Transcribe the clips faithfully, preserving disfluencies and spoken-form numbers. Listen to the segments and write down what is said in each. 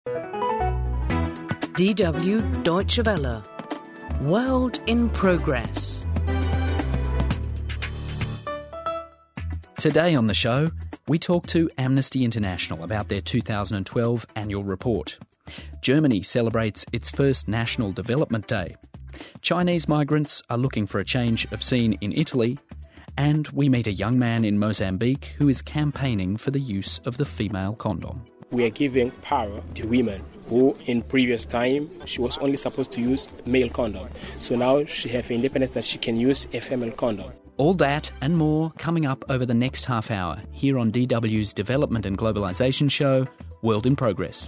D W Deutsche Welle. World in Progress. Today on the show, we talk to Amnesty International about their two thousand twelve annual report. Germany celebrates its first National Development Day. Chinese migrants are looking for a change of scene in Italy. And we meet a young man in Mozambique who is campaigning for the use of the female condom. We are giving power to women who in previous time she was only supposed to use male condom. So now she has independence that she can use a female condom. All that and more coming up over the next half hour here on D W's Development and Globalisation show, World in Progress.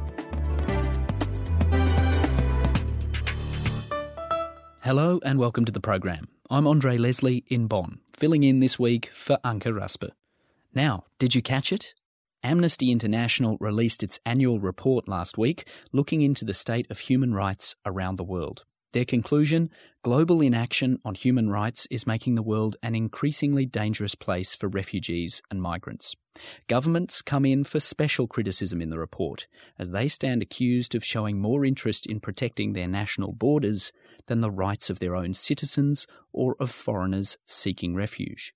Hello and welcome to the program. I'm Andre Leslie in Bonn, filling in this week for Anke Raspe. Now, did you catch it? Amnesty International released its annual report last week looking into the state of human rights around the world. Their conclusion, global inaction on human rights is making the world an increasingly dangerous place for refugees and migrants. Governments come in for special criticism in the report, as they stand accused of showing more interest in protecting their national borders than the rights of their own citizens or of foreigners seeking refuge.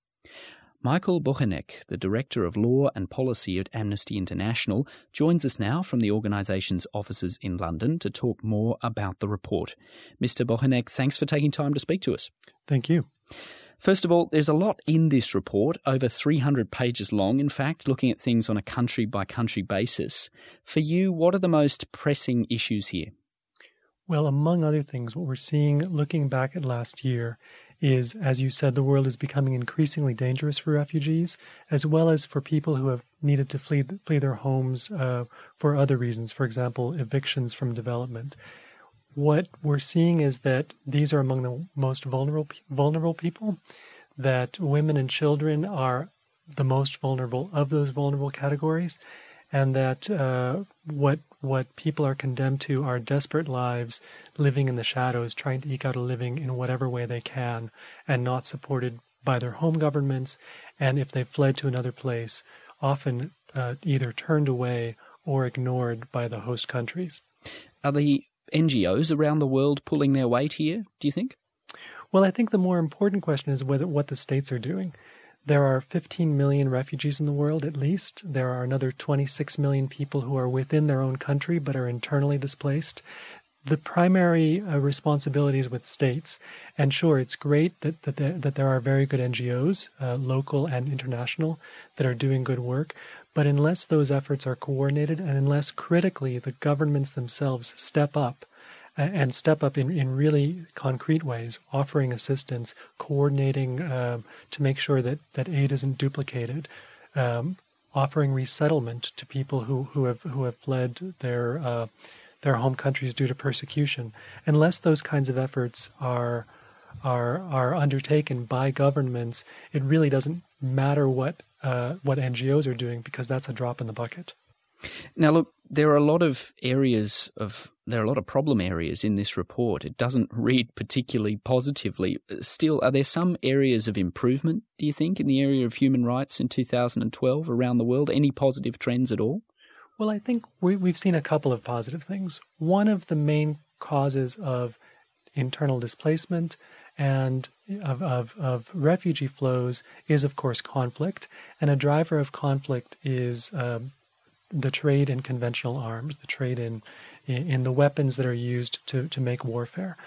Michael Bochenek, the Director of Law and Policy at Amnesty International, joins us now from the organisation's offices in London to talk more about the report. Mister Bochenek, thanks for taking time to speak to us. Thank you. First of all, there's a lot in this report, over three hundred pages long, in fact, looking at things on a country-by-country basis. For you, what are the most pressing issues here? Well, among other things, what we're seeing looking back at last year is, as you said, the world is becoming increasingly dangerous for refugees, as well as for people who have needed to flee, flee their homes uh, for other reasons, for example, evictions from development. What we're seeing is that these are among the most vulnerable, vulnerable people, that women and children are the most vulnerable of those vulnerable categories, and that uh, what what people are condemned to are desperate lives living in the shadows, trying to eke out a living in whatever way they can, and not supported by their home governments, and if they've fled to another place, often uh, either turned away or ignored by the host countries. Are the N G Os around the world pulling their weight here, do you think? Well, I think the more important question is whether what the states are doing. There are fifteen million refugees in the world, at least. There are another twenty-six million people who are within their own country but are internally displaced. The primary uh, responsibility is with states. And sure, it's great that that there, that there are very good N G Os, uh, local and international, that are doing good work. But unless those efforts are coordinated and unless critically the governments themselves step up, and step up in, in really concrete ways, offering assistance, coordinating um, to make sure that, that aid isn't duplicated, um, offering resettlement to people who, who have who have fled their uh, their home countries due to persecution. Unless those kinds of efforts are are are undertaken by governments, it really doesn't matter what uh, what N G Os are doing, because that's a drop in the bucket. Now, look, there are a lot of areas of there are a lot of problem areas in this report. It doesn't read particularly positively. Still, are there some areas of improvement, do you think, in the area of human rights in two thousand twelve around the world? Any positive trends at all? Well, I think we, we've seen a couple of positive things. One of the main causes of internal displacement and of, of, of refugee flows is, of course, conflict. And a driver of conflict is um, the trade in conventional arms, the trade in in the weapons that are used to, to make warfare.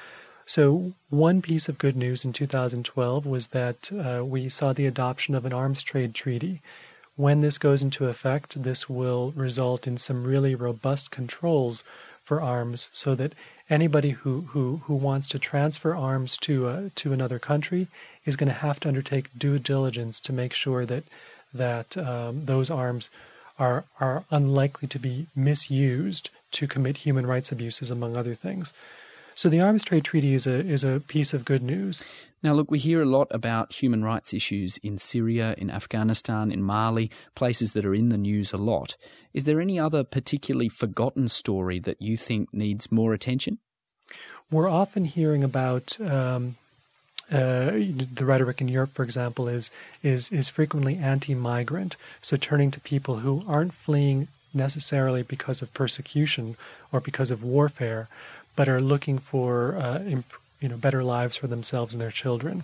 So one piece of good news in two thousand twelve was that uh, we saw the adoption of an arms trade treaty. When this goes into effect, this will result in some really robust controls for arms, so that anybody who, who, who wants to transfer arms to uh, to another country is going to have to undertake due diligence to make sure that that um, those arms are are unlikely to be misused to commit human rights abuses, among other things. So the Arms Trade Treaty is a is a piece of good news. Now, look, we hear a lot about human rights issues in Syria, in Afghanistan, in Mali, places that are in the news a lot. Is there any other particularly forgotten story that you think needs more attention? We're often hearing about um, uh, the rhetoric in Europe, for example, is is is frequently anti-migrant, so turning to people who aren't fleeing necessarily because of persecution or because of warfare, but are looking for uh, imp- you know better lives for themselves and their children.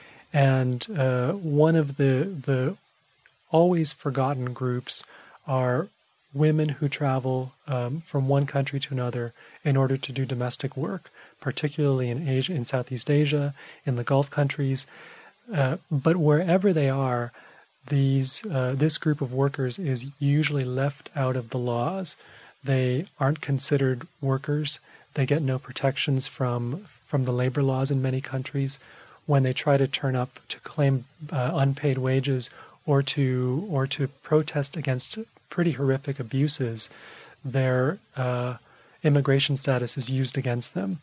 And uh, one of the the always forgotten groups are women who travel um, from one country to another in order to do domestic work, particularly in Asia, in Southeast Asia, in the Gulf countries. Uh, but wherever they are, these uh, this group of workers is usually left out of the laws. They aren't considered workers. They get no protections from from the labor laws in many countries. When they try to turn up to claim uh, unpaid wages or to or to protest against pretty horrific abuses, their uh, immigration status is used against them.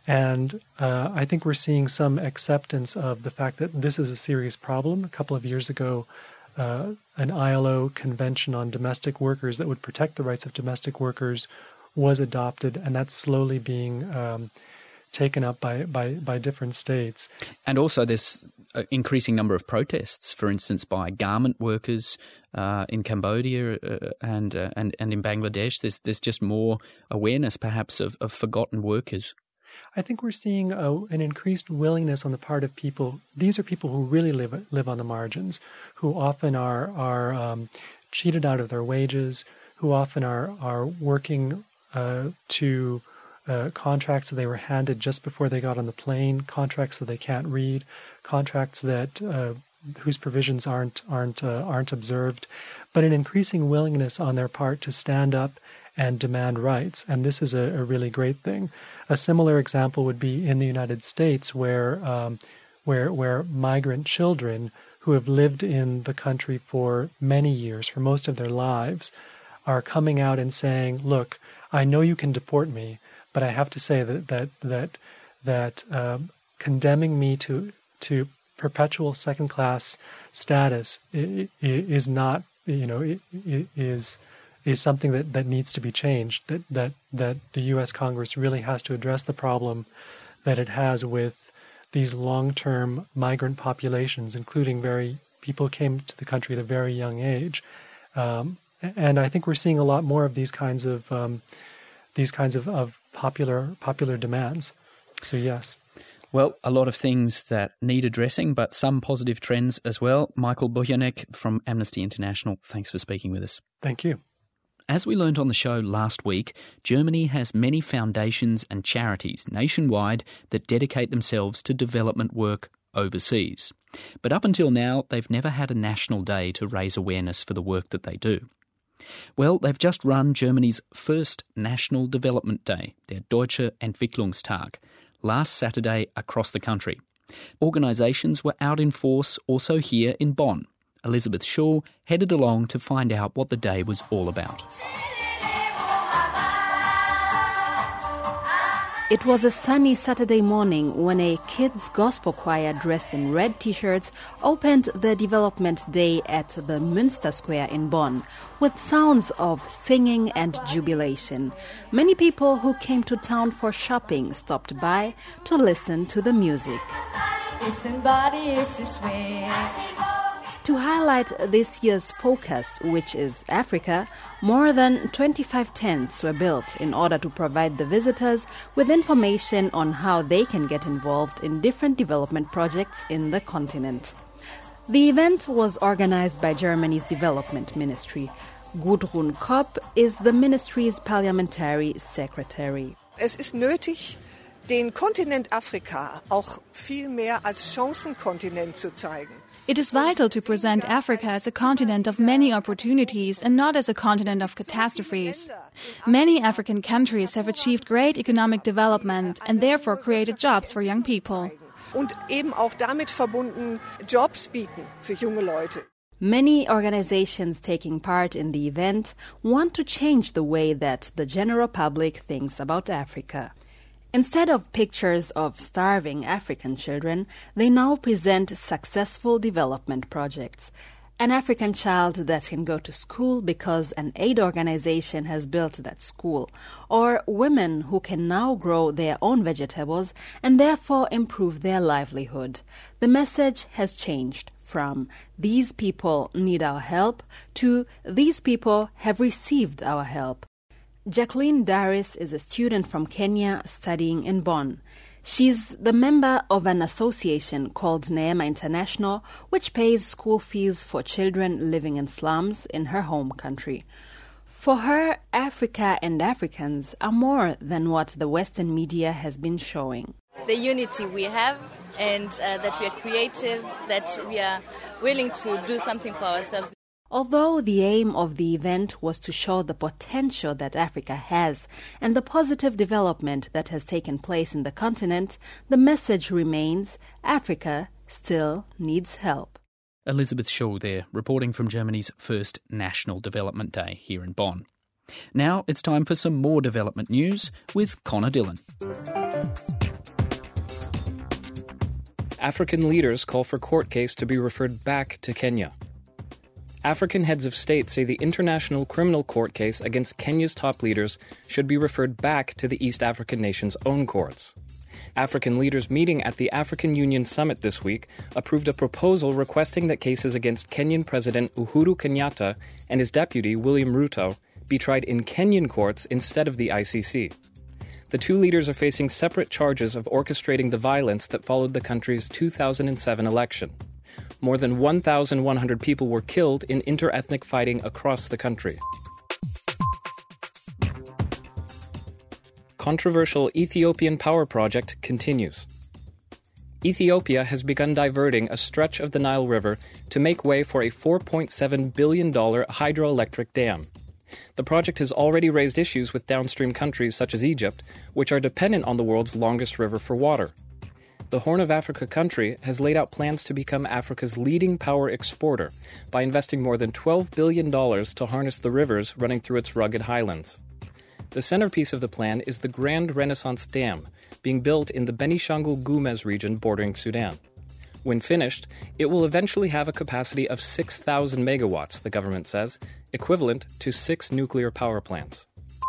And uh, I think we're seeing some acceptance of the fact that this is a serious problem. A couple of years ago, uh, an I L O convention on domestic workers that would protect the rights of domestic workers was adopted, and that's slowly being um, taken up by, by, by different states. And also there's an increasing number of protests, for instance, by garment workers uh, in Cambodia uh, and, uh, and and in Bangladesh. There's there's just more awareness, perhaps, of, of forgotten workers. I think we're seeing a, an increased willingness on the part of people. These are people who really live live on the margins, who often are are um, cheated out of their wages, who often are are working uh, to uh, contracts that they were handed just before they got on the plane, contracts that they can't read, contracts that uh, whose provisions aren't aren't uh, aren't observed, but an increasing willingness on their part to stand up and demand rights, and this is a, a really great thing. A similar example would be in the United States, where um, where where migrant children who have lived in the country for many years, for most of their lives, are coming out and saying, "Look, I know you can deport me, but I have to say that that that that um, condemning me to to perpetual second-class status is not, you know, is." is something that, that needs to be changed, that, that that the U S Congress really has to address the problem that it has with these long-term migrant populations, including very people who came to the country at a very young age. Um, and I think we're seeing a lot more of these kinds of um, these kinds of, of popular popular demands. So yes. Well, a lot of things that need addressing, but some positive trends as well. Michael Bojanek from Amnesty International, thanks for speaking with us. Thank you. As we learnt on the show last week, Germany has many foundations and charities nationwide that dedicate themselves to development work overseas. But up until now, they've never had a national day to raise awareness for the work that they do. Well, they've just run Germany's first National Development Day, their Deutscher Entwicklungstag, last Saturday across the country. Organisations were out in force also here in Bonn. Elizabeth Shaw headed along to find out what the day was all about. It was a sunny Saturday morning when a kids' gospel choir dressed in red t-shirts opened the Development Day at the Münster Square in Bonn, with sounds of singing and jubilation. Many people who came to town for shopping stopped by to listen to the music. To highlight this year's focus, which is Africa, more than twenty-five tents were built in order to provide the visitors with information on how they can get involved in different development projects in the continent. The event was organized by Germany's Development Ministry. Gudrun Kopp is the ministry's parliamentary secretary. Es ist nötig, den Kontinent Afrika auch viel mehr als Chancenkontinent zu zeigen. It is vital to present Africa as a continent of many opportunities and not as a continent of catastrophes. Many African countries have achieved great economic development and therefore created jobs for young people. Und eben auch damit verbunden Jobs bieten für junge Leute. Many organizations taking part in the event want to change the way that the general public thinks about Africa. Instead of pictures of starving African children, they now present successful development projects. An African child that can go to school because an aid organization has built that school, or women who can now grow their own vegetables and therefore improve their livelihood. The message has changed from "these people need our help" to "these people have received our help." Jacqueline Daris is a student from Kenya studying in Bonn. She's the member of an association called Neema International, which pays school fees for children living in slums in her home country. For her, Africa and Africans are more than what the Western media has been showing. The unity we have, and uh, that we are creative, that we are willing to do something for ourselves. Although the aim of the event was to show the potential that Africa has and the positive development that has taken place in the continent, the message remains: Africa still needs help. Elizabeth Shaw there, reporting from Germany's first National Development Day here in Bonn. Now it's time for some more development news with Connor Dillon. African leaders call for court case to be referred back to Kenya. African heads of state say the International Criminal Court case against Kenya's top leaders should be referred back to the East African nation's own courts. African leaders meeting at the African Union Summit this week approved a proposal requesting that cases against Kenyan President Uhuru Kenyatta and his deputy William Ruto be tried in Kenyan courts instead of the I C C. The two leaders are facing separate charges of orchestrating the violence that followed the country's two thousand seven election. More than one thousand one hundred people were killed in inter-ethnic fighting across the country. Controversial Ethiopian power project continues. Ethiopia has begun diverting a stretch of the Nile River to make way for a four point seven billion dollars hydroelectric dam. The project has already raised issues with downstream countries such as Egypt, which are dependent on the world's longest river for water. The Horn of Africa country has laid out plans to become Africa's leading power exporter by investing more than twelve billion dollars to harness the rivers running through its rugged highlands. The centerpiece of the plan is the Grand Renaissance Dam, being built in the Benishangul Gumuz region bordering Sudan. When finished, it will eventually have a capacity of six thousand megawatts, the government says, equivalent to six nuclear power plants.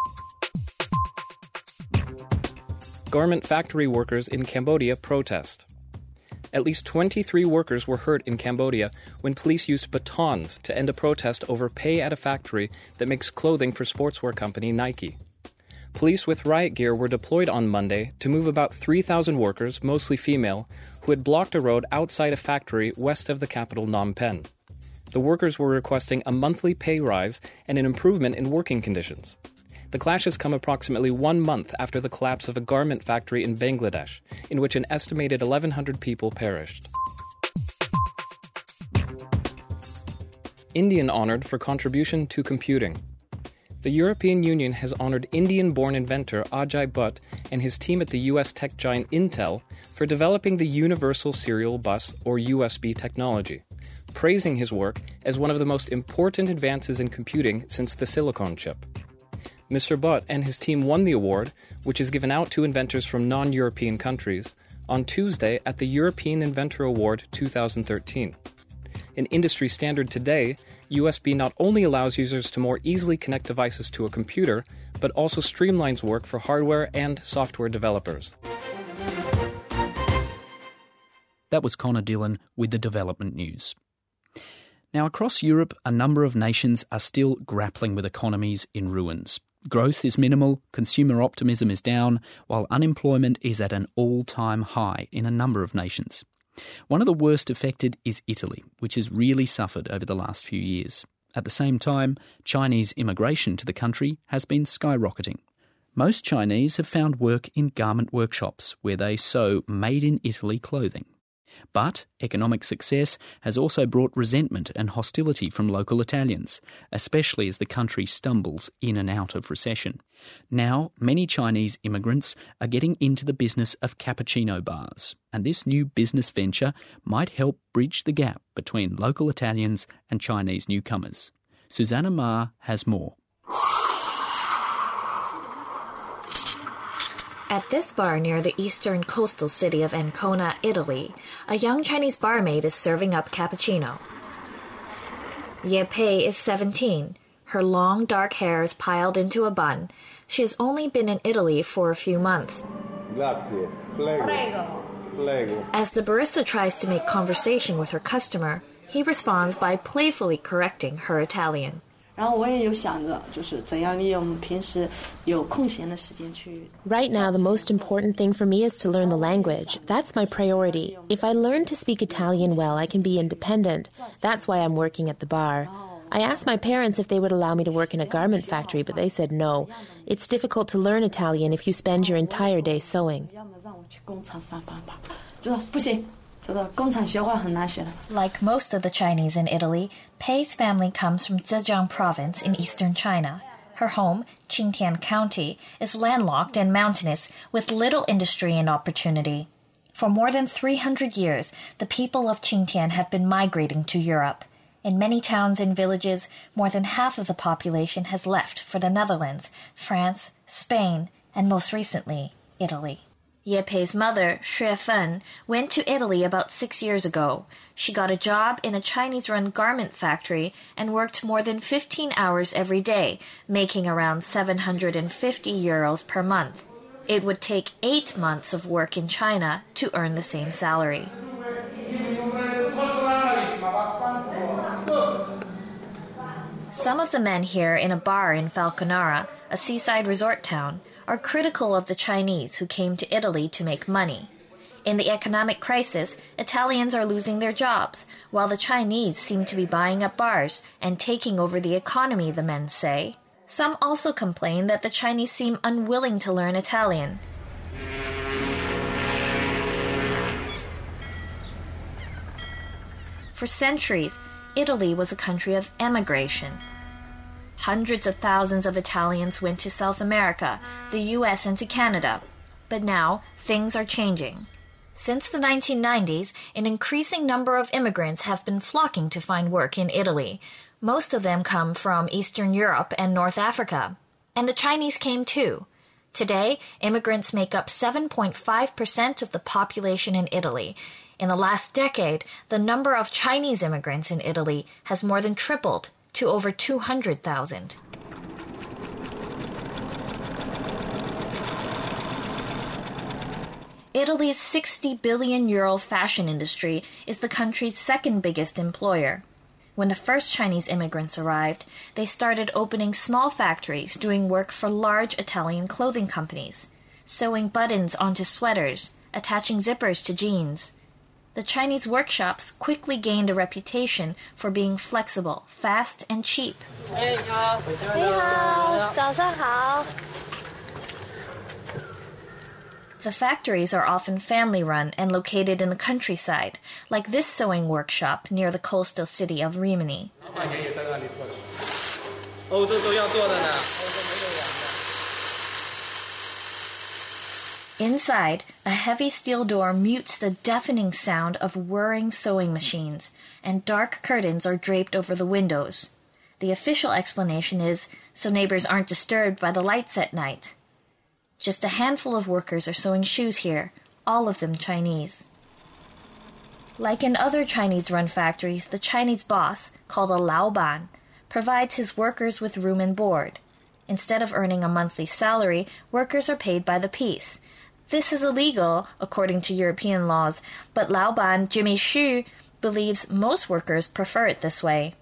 Garment factory workers in Cambodia protest. At least twenty-three workers were hurt in Cambodia when police used batons to end a protest over pay at a factory that makes clothing for sportswear company Nike. Police with riot gear were deployed on Monday to move about three thousand workers, mostly female, who had blocked a road outside a factory west of the capital Phnom Penh. The workers were requesting a monthly pay rise and an improvement in working conditions. The clashes come approximately one month after the collapse of a garment factory in Bangladesh, in which an estimated eleven hundred people perished. Indian honored for contribution to computing. The European Union has honored Indian-born inventor Ajay Bhatt and his team at the U S tech giant Intel for developing the Universal Serial Bus, or U S B technology, praising his work as one of the most important advances in computing since the silicon chip. Mister Bhatt and his team won the award, which is given out to inventors from non-European countries, on Tuesday at the European Inventor Award two thousand thirteen. An industry standard today, U S B not only allows users to more easily connect devices to a computer, but also streamlines work for hardware and software developers. That was Connor Dillon with the development news. Now, across Europe, a number of nations are still grappling with economies in ruins. Growth is minimal, consumer optimism is down, while unemployment is at an all-time high in a number of nations. One of the worst affected is Italy, which has really suffered over the last few years. At the same time, Chinese immigration to the country has been skyrocketing. Most Chinese have found work in garment workshops where they sew made-in-Italy clothing. But economic success has also brought resentment and hostility from local Italians, especially as the country stumbles in and out of recession. Now, many Chinese immigrants are getting into the business of cappuccino bars, and this new business venture might help bridge the gap between local Italians and Chinese newcomers. Susanna Ma has more. At this bar near the eastern coastal city of Ancona, Italy, a young Chinese barmaid is serving up cappuccino. Ye Pei is seventeen. Her long, dark hair is piled into a bun. She has only been in Italy for a few months. Grazie. Prego. As the barista tries to make conversation with her customer, he responds by playfully correcting her Italian. Right now, the most important thing for me is to learn the language. That's my priority. If I learn to speak Italian well, I can be independent. That's why I'm working at the bar. I asked my parents if they would allow me to work in a garment factory, but they said no. It's difficult to learn Italian if you spend your entire day sewing. Like most of the Chinese in Italy, Pei's family comes from Zhejiang province in eastern China. Her home, Qingtian County, is landlocked and mountainous with little industry and opportunity. For more than three hundred years, the people of Qingtian have been migrating to Europe. In many towns and villages, more than half of the population has left for the Netherlands, France, Spain, and most recently, Italy. Ye Pei's mother, Xue Fen, went to Italy about six years ago. She got a job in a Chinese-run garment factory and worked more than fifteen hours every day, making around seven hundred fifty euros per month. It would take eight months of work in China to earn the same salary. Some of the men here in a bar in Falconara, a seaside resort town, are critical of the Chinese who came to Italy to make money. In the economic crisis, Italians are losing their jobs, while the Chinese seem to be buying up bars and taking over the economy, the men say. Some also complain that the Chinese seem unwilling to learn Italian. For centuries, Italy was a country of emigration. Hundreds of thousands of Italians went to South America, the U S, and to Canada. But now, things are changing. Since the nineteen nineties, an increasing number of immigrants have been flocking to find work in Italy. Most of them come from Eastern Europe and North Africa. And the Chinese came too. Today, immigrants make up seven point five percent of the population in Italy. In the last decade, the number of Chinese immigrants in Italy has more than tripled to over two hundred thousand. Italy's sixty billion euro fashion industry is the country's second biggest employer. When the first Chinese immigrants arrived, they started opening small factories doing work for large Italian clothing companies, sewing buttons onto sweaters, attaching zippers to jeans. The Chinese workshops quickly gained a reputation for being flexible, fast, and cheap. The factories are often family-run and located in the countryside, like this sewing workshop near the coastal city of Rimini. Inside, a heavy steel door mutes the deafening sound of whirring sewing machines, and dark curtains are draped over the windows. The official explanation is so neighbors aren't disturbed by the lights at night. Just a handful of workers are sewing shoes here, all of them Chinese. Like in other Chinese-run factories, the Chinese boss, called a laoban, provides his workers with room and board. Instead of earning a monthly salary, workers are paid by the piece. This is illegal, according to European laws, but laoban Jimmy Xu believes most workers prefer it this way.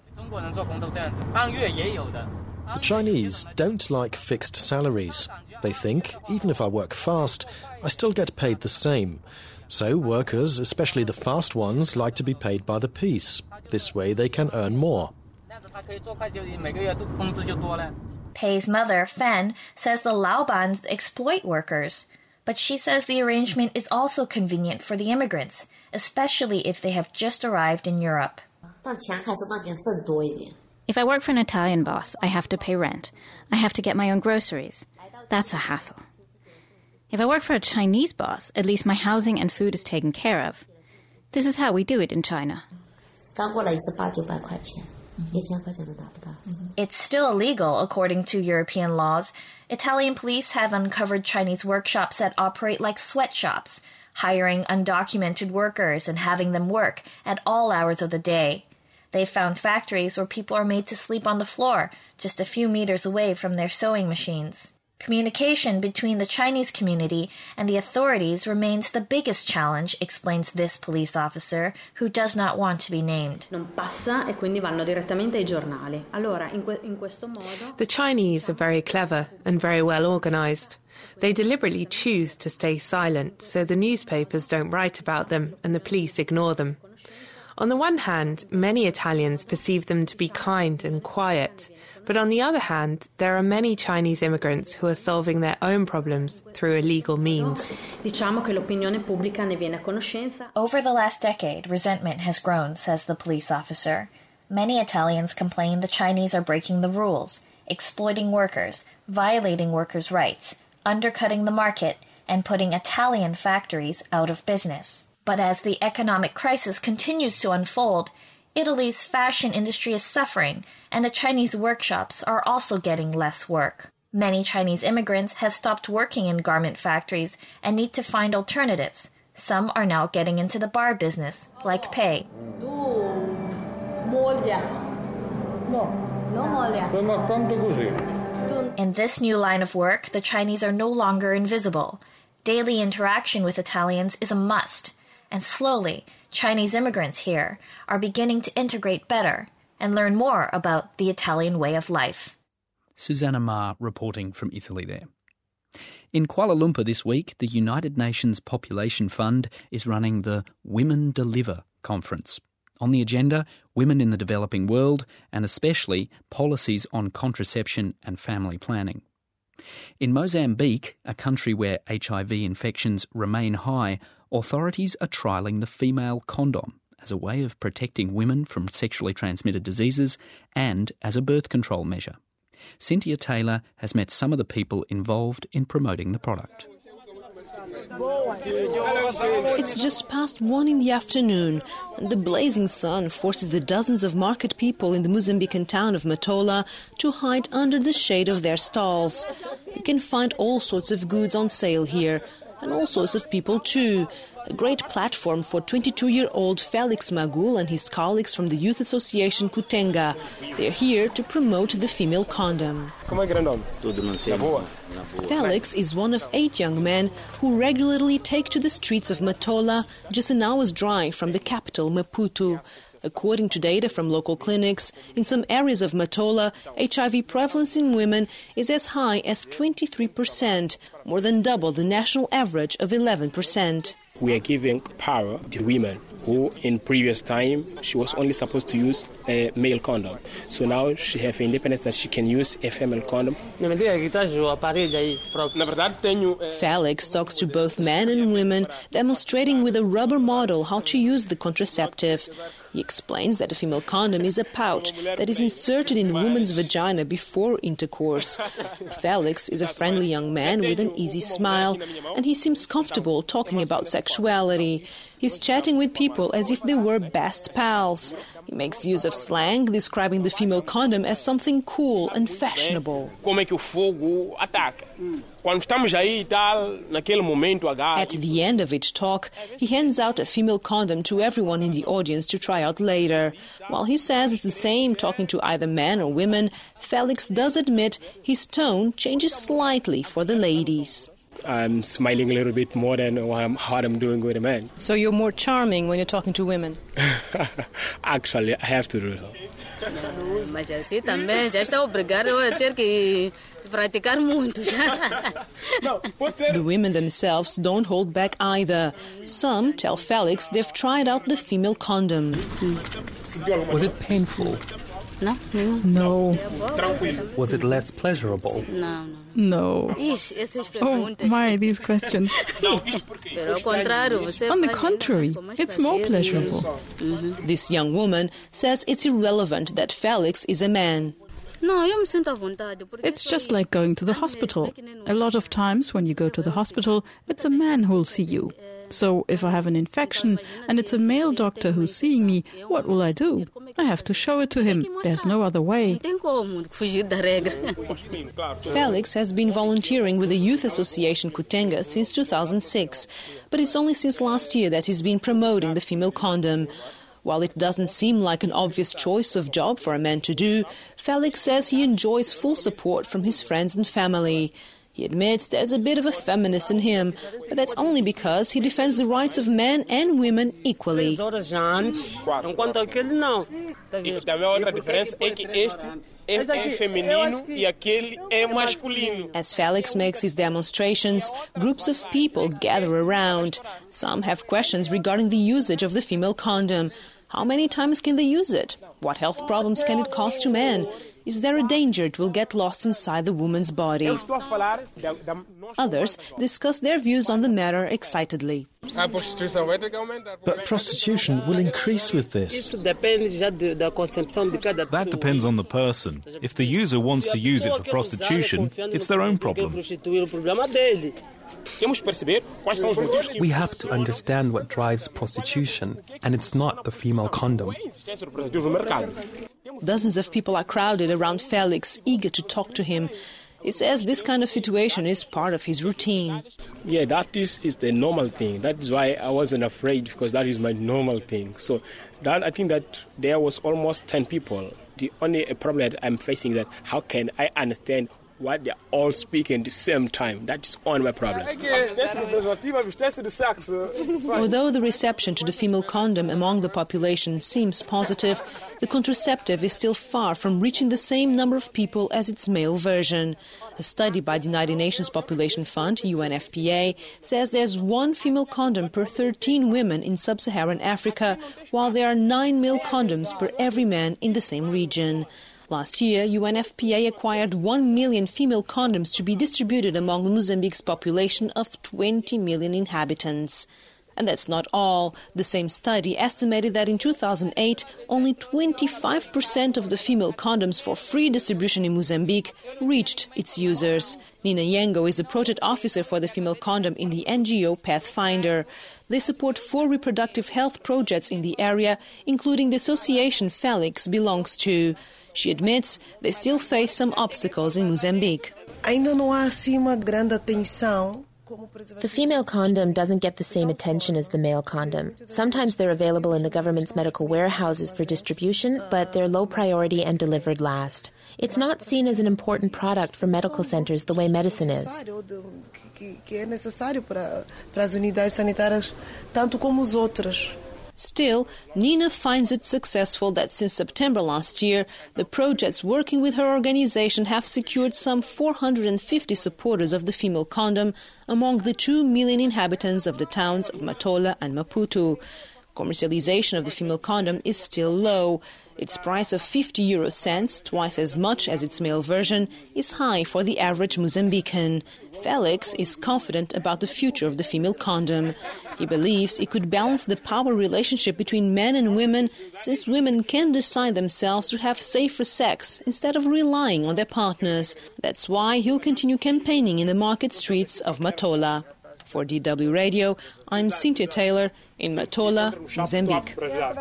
The Chinese don't like fixed salaries. They think, even if I work fast, I still get paid the same. So workers, especially the fast ones, like to be paid by the piece. This way they can earn more. Pei's mother, Fan, says the laobans exploit workers. But she says the arrangement is also convenient for the immigrants, especially if they have just arrived in Europe. If I work for an Italian boss, I have to pay rent. I have to get my own groceries. That's a hassle. If I work for a Chinese boss, at least my housing and food is taken care of. This is how we do it in China. It's still illegal, according to European laws. Italian police have uncovered Chinese workshops that operate like sweatshops, hiring undocumented workers and having them work at all hours of the day. They've found factories where people are made to sleep on the floor, just a few meters away from their sewing machines. Communication between the Chinese community and the authorities remains the biggest challenge, explains this police officer, who does not want to be named. The Chinese are very clever and very well organized. They deliberately choose to stay silent so the newspapers don't write about them and the police ignore them. On the one hand, many Italians perceive them to be kind and quiet, but on the other hand, there are many Chinese immigrants who are solving their own problems through illegal means. Over the last decade, resentment has grown, says the police officer. Many Italians complain the Chinese are breaking the rules, exploiting workers, violating workers' rights, undercutting the market, and putting Italian factories out of business. But as the economic crisis continues to unfold, Italy's fashion industry is suffering, and the Chinese workshops are also getting less work. Many Chinese immigrants have stopped working in garment factories and need to find alternatives. Some are now getting into the bar business, like Pei. In this new line of work, the Chinese are no longer invisible. Daily interaction with Italians is a must. And slowly, Chinese immigrants here are beginning to integrate better and learn more about the Italian way of life. Susanna Ma reporting from Italy there. In Kuala Lumpur this week, the United Nations Population Fund is running the Women Deliver conference. On the agenda, women in the developing world and especially policies on contraception and family planning. In Mozambique, a country where H I V infections remain high, authorities are trialling the female condom as a way of protecting women from sexually transmitted diseases and as a birth control measure. Cynthia Taylor has met some of the people involved in promoting the product. It's just past one in the afternoon, and the blazing sun forces the dozens of market people in the Mozambican town of Matola to hide under the shade of their stalls. You can find all sorts of goods on sale here, and all sorts of people too. A great platform for twenty-two-year-old Felix Magul and his colleagues from the youth association Kutenga. They're here to promote the female condom. Felix is one of eight young men who regularly take to the streets of Matola, just an hour's drive from the capital, Maputo. According to data from local clinics, in some areas of Matola, H I V prevalence in women is as high as twenty-three percent, more than double the national average of eleven percent. We are giving power to women who in previous time she was only supposed to use a male condom. So now she has independence that she can use a female condom. Felix talks to both men and women, demonstrating with a rubber model how to use the contraceptive. He explains that a female condom is a pouch that is inserted in a woman's vagina before intercourse. Felix is a friendly young man with an easy smile, and he seems comfortable talking about sexuality. He's chatting with people as if they were best pals. He makes use of slang, describing the female condom as something cool and fashionable. At the end of each talk, he hands out a female condom to everyone in the audience to try out later. While he says it's the same talking to either men or women, Felix does admit his tone changes slightly for the ladies. I'm smiling a little bit more than what I'm, what I'm doing with a man. So you're more charming when you're talking to women? Actually, I have to do so. The women themselves don't hold back either. Some tell Felix they've tried out the female condom. Was it painful? No. No. Was it less pleasurable? No, no. No. Oh my, these questions. On the contrary, it's more pleasurable. Mm-hmm. This young woman says it's irrelevant that Felix is a man. It's just like going to the hospital. A lot of times when you go to the hospital, it's a man who'll see you. So if I have an infection and it's a male doctor who's seeing me, what will I do? I have to show it to him. There's no other way. Felix has been volunteering with the Youth Association Kutenga since two thousand six, but it's only since last year that he's been promoting the female condom. While it doesn't seem like an obvious choice of job for a man to do, Felix says he enjoys full support from his friends and family. He admits there's a bit of a feminist in him, but that's only because he defends the rights of men and women equally. As Felix makes his demonstrations, groups of people gather around. Some have questions regarding the usage of the female condom. How many times can they use it? What health problems can it cause to men? Is there a danger it will get lost inside the woman's body? Others discuss their views on the matter excitedly. But prostitution will increase with this. That depends on the person. If the user wants to use it for prostitution, it's their own problem. We have to understand what drives prostitution, and it's not the female condom. Dozens of people are crowded around Felix, eager to talk to him. He says this kind of situation is part of his routine. Yeah, that is, is the normal thing. That is why I wasn't afraid, because that is my normal thing. So that I think that there was almost ten people. The only problem that I'm facing is that how can I understand what they're all speaking at the same time? That is only my problem. Although the reception to the female condom among the population seems positive, the contraceptive is still far from reaching the same number of people as its male version. A study by the United Nations Population Fund, U N F P A, says there's one female condom per thirteen women in sub-Saharan Africa, while there are nine male condoms per every man in the same region. Last year, U N F P A acquired one million female condoms to be distributed among Mozambique's population of twenty million inhabitants. And that's not all. The same study estimated that in two thousand eight, only twenty-five percent of the female condoms for free distribution in Mozambique reached its users. Nina Yengo is a project officer for the female condom in the N G O Pathfinder. They support four reproductive health projects in the area, including the association Felix belongs to. She admits they still face some obstacles in Mozambique. The female condom doesn't get the same attention as the male condom. Sometimes they're available in the government's medical warehouses for distribution, but they're low priority and delivered last. It's not seen as an important product for medical centers the way medicine is. Still, Nina finds it successful that since September last year, the projects working with her organization have secured some four hundred fifty supporters of the female condom among the two million inhabitants of the towns of Matola and Maputo. Commercialization of the female condom is still low. Its price of fifty euro cents, twice as much as its male version, is high for the average Mozambican. Felix is confident about the future of the female condom. He believes it could balance the power relationship between men and women, since women can decide themselves to have safer sex instead of relying on their partners. That's why he'll continue campaigning in the market streets of Matola. For D W Radio, I'm Cynthia Taylor in Matola, Mozambique.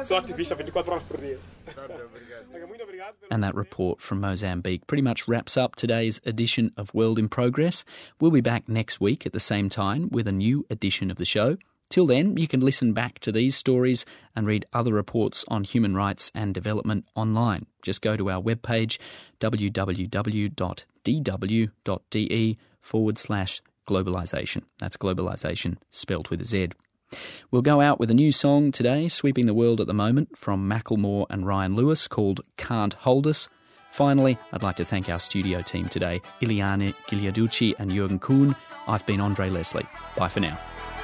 And that report from Mozambique pretty much wraps up today's edition of World in Progress. We'll be back next week at the same time with a new edition of the show. Till then, you can listen back to these stories and read other reports on human rights and development online. Just go to our webpage, www.dw.de forward slash globalisation. That's globalisation spelled with a Z. We'll go out with a new song today, sweeping the world at the moment, from Macklemore and Ryan Lewis, called Can't Hold Us. Finally, I'd like to thank our studio team today, Iliane Gigliaducci and Jürgen Kuhn. I've been Andre Leslie. Bye for now.